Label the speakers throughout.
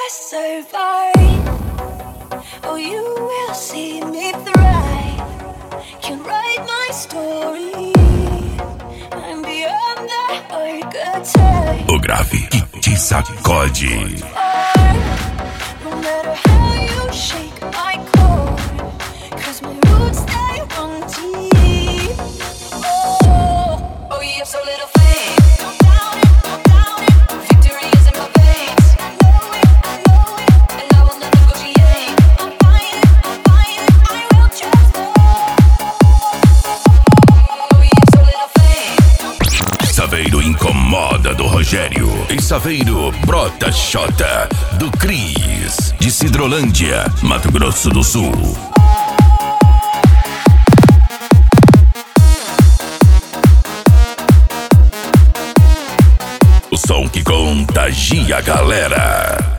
Speaker 1: survive. Oh, you will see me thrive. Can write my story. I'm beyond the archetype.
Speaker 2: O grave que te sacode.
Speaker 1: No matter how you shake my core, 'cause my roots they run deep. Oh, you have so little faith. Don't doubt it, don't doubt it. Victory is in my veins. I know it, and I will not negotiate. I'm buying it, I will transform. Oh, you have so little faith.
Speaker 2: Saveiro incomoda do Rogério e Saveiro brota Xota do Cris, de Sidrolândia, Mato Grosso do Sul. O som que contagia a galera.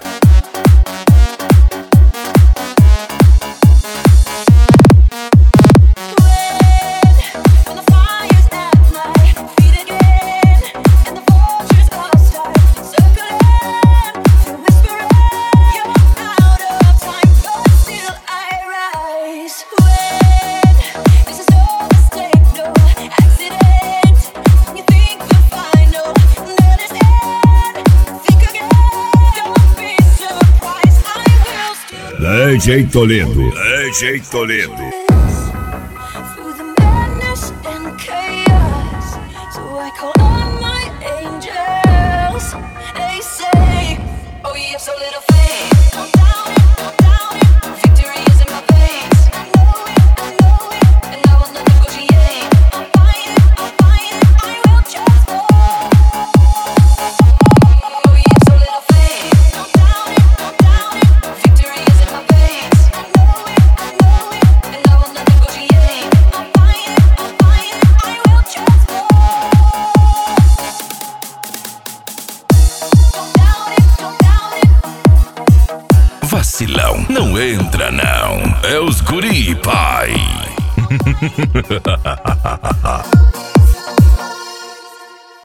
Speaker 1: When the fire's at my feet again, and the vultures all start circling, they're whispering, you're out of time, but still I rise. When this is no mistake, no accident, when you think you're final, then it's end. Think again, don't be surprised, I will still
Speaker 2: DJ Toledo. DJ Toledo.
Speaker 1: through the madness and chaos. So I call on my angels. They say, oh, you have so little faith. Don't doubt it, don't doubt it. Victory is in my veins. I know it, and I will not negotiate. I'm buying it, I will transform. Oh, you have so little faith. Don't doubt it, don't doubt it. Victory is in my veins. I know it, and I will not negotiate. I'm buying it, I will transform. Don't doubt it, don't doubt it.
Speaker 2: Vacilão, não entra não. É os guri, pai.